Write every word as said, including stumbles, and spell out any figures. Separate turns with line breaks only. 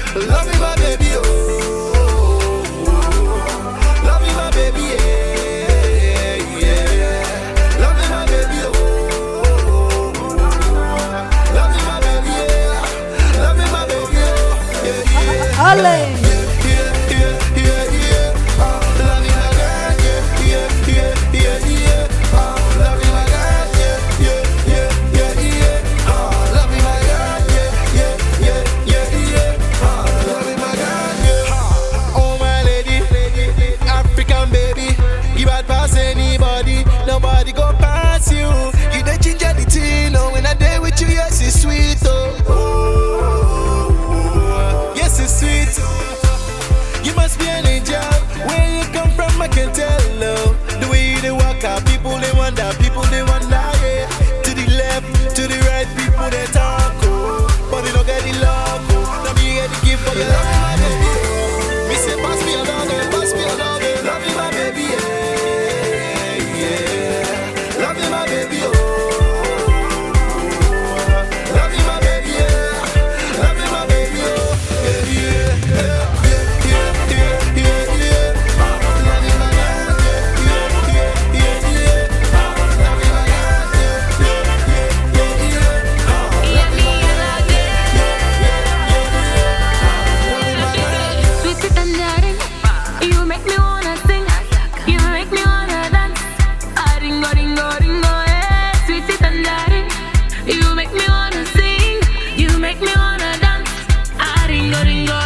Love me, my baby, oh. Love me, my baby, yeah, yeah. Love me, my baby, oh. Love me, my baby, yeah. Love me, my baby, oh. Yeah, yeah.
Ale.
Nobody go pass you. You the ginger the tea, no. When I day with you, yes it's sweet, oh. Oh, yes it's sweet. You must be an angel. Where you come from, I can tell. Oh. The way you they walk out, people they wonder, people they wonder. Yeah. To the left, to the right, people they talk, oh. But they don't get the love, oh. Now me get the gift for your love, my baby. Oh. Me say pass me another, pass me another. Love me, my baby, yeah. Love me, my baby, oh. Love me, my baby, yeah. Love me, my baby, oh. Yeah, yeah, yeah, yeah, yeah, yeah, yeah. Love me, my God, yeah, yeah, yeah, yeah, yeah. Love me, my God, yeah, yeah, yeah, yeah, yeah. Love me, my God, yeah, yeah, yeah, yeah, yeah.
Sweet tangerine, you make me wanna sing, you make me wanna dance. Ah, ringo, ringo, ringo, eh. Sweet tangerine, you make me wanna sing, you make me wanna dance. Ah, ringo, ringo,